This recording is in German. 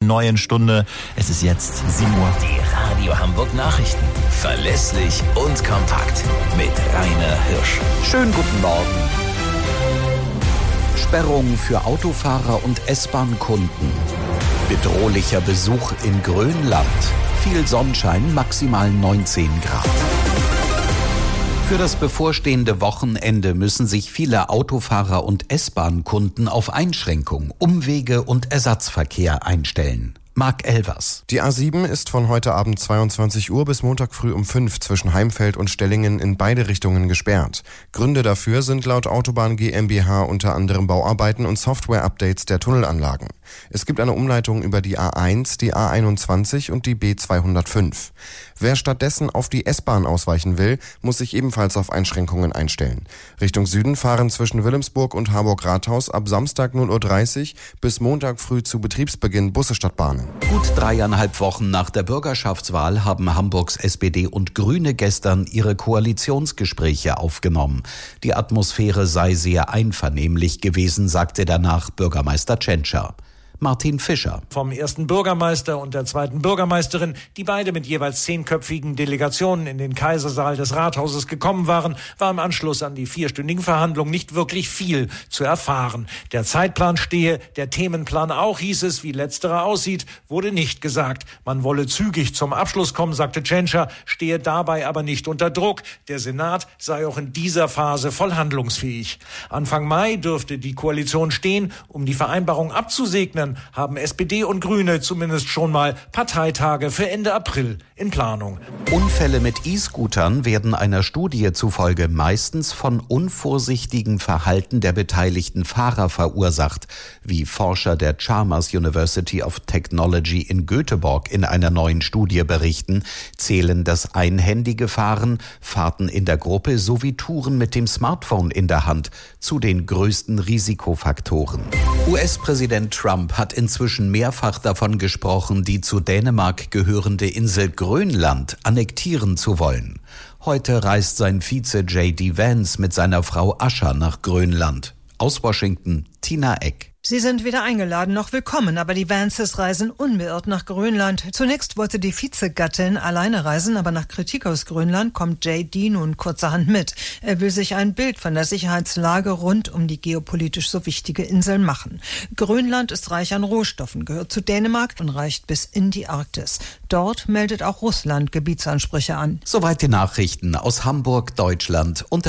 neuen Stunde. Es ist jetzt 7 Uhr. Die Radio Hamburg Nachrichten. Verlässlich und kompakt. Mit Rainer Hirsch. Schönen guten Morgen. Sperrung für Autofahrer und S-Bahn-Kunden. Bedrohlicher Besuch in Grönland. Viel Sonnenschein, maximal 19 Grad. Für das bevorstehende Wochenende müssen sich viele Autofahrer und S-Bahn-Kunden auf Einschränkung, Umwege und Ersatzverkehr einstellen. Marc Elvers. Die A7 ist von heute Abend 22 Uhr bis Montag früh um 5 zwischen Heimfeld und Stellingen in beide Richtungen gesperrt. Gründe dafür sind laut Autobahn GmbH unter anderem Bauarbeiten und Software-Updates der Tunnelanlagen. Es gibt eine Umleitung über die A1, die A21 und die B205. Wer stattdessen auf die S-Bahn ausweichen will, muss sich ebenfalls auf Einschränkungen einstellen. Richtung Süden fahren zwischen Wilhelmsburg und Harburg-Rathaus ab Samstag 0:30 Uhr bis Montag früh zu Betriebsbeginn Busse statt Bahnen. Gut 3,5 Wochen nach der Bürgerschaftswahl haben Hamburgs SPD und Grüne gestern ihre Koalitionsgespräche aufgenommen. Die Atmosphäre sei sehr einvernehmlich gewesen, sagte danach Bürgermeister Tschentscher. Martin Fischer. Vom ersten Bürgermeister und der zweiten Bürgermeisterin, die beide mit jeweils 10-köpfigen Delegationen in den Kaisersaal des Rathauses gekommen waren, war im Anschluss an die 4-stündigen Verhandlungen nicht wirklich viel zu erfahren. Der Zeitplan stehe, der Themenplan auch, hieß es. Wie letzterer aussieht, wurde nicht gesagt. Man wolle zügig zum Abschluss kommen, sagte Tschentscher, stehe dabei aber nicht unter Druck. Der Senat sei auch in dieser Phase voll handlungsfähig. Anfang Mai dürfte die Koalition stehen, um die Vereinbarung abzusegnen, haben SPD und Grüne zumindest schon mal Parteitage für Ende April in Planung. Unfälle mit E-Scootern werden einer Studie zufolge meistens von unvorsichtigem Verhalten der beteiligten Fahrer verursacht, wie Forscher der Chalmers University of Technology in Göteborg in einer neuen Studie berichten, zählen das einhändige Fahren, Fahrten in der Gruppe sowie Touren mit dem Smartphone in der Hand zu den größten Risikofaktoren. US-Präsident Trump hat inzwischen mehrfach davon gesprochen, die zu Dänemark gehörende Insel Grönland annektieren zu wollen. Heute reist sein Vize J.D. Vance mit seiner Frau Ascha nach Grönland. Aus Washington, Tina Eck. Sie sind weder eingeladen noch willkommen, aber die Vances reisen unbeirrt nach Grönland. Zunächst wollte die Vizegattin alleine reisen, aber nach Kritik aus Grönland kommt J.D. nun kurzerhand mit. Er will sich ein Bild von der Sicherheitslage rund um die geopolitisch so wichtige Insel machen. Grönland ist reich an Rohstoffen, gehört zu Dänemark und reicht bis in die Arktis. Dort meldet auch Russland Gebietsansprüche an. Soweit die Nachrichten aus Hamburg, Deutschland.